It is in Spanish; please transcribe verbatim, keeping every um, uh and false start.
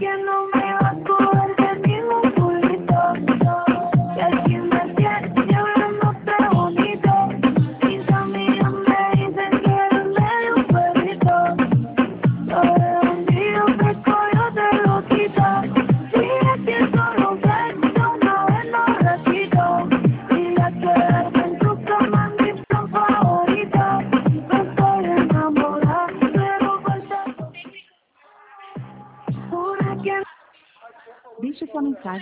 que no me va a coger de ningún pulito. Que aquí me tiene hablándote bonito. Mis amigas me dicen que eres medio un perrito. Sobre un día fresco yo te lo quito. Si es que solo ves, de una vez lo repito. Y ya quedaste en tu cama, mi plan favorito. No estoy enamorada, pero falta una que Deixe sua mensagem.